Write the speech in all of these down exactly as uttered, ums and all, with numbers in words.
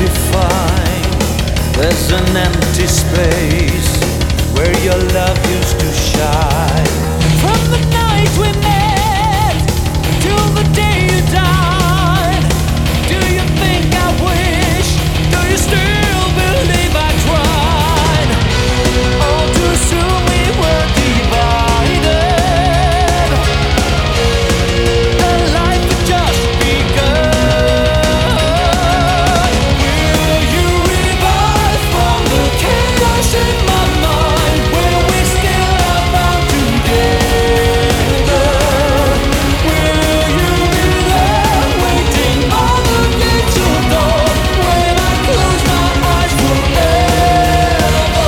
to find. There's an empty space where your love used to shine. From the night we met till the day you died, do you think I wish? Do you still believe I tried? All too soon we were divided, and life had just begun. Will you revive from the chaos in my mind? Will we still are bound together? Will you be there waiting on the gates of dawn when I close my eyes forever?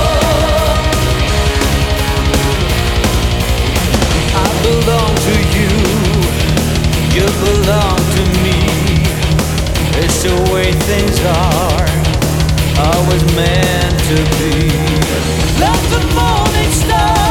I belong to you, you belong to me. It's the way things are, always meant to be. Like the morning star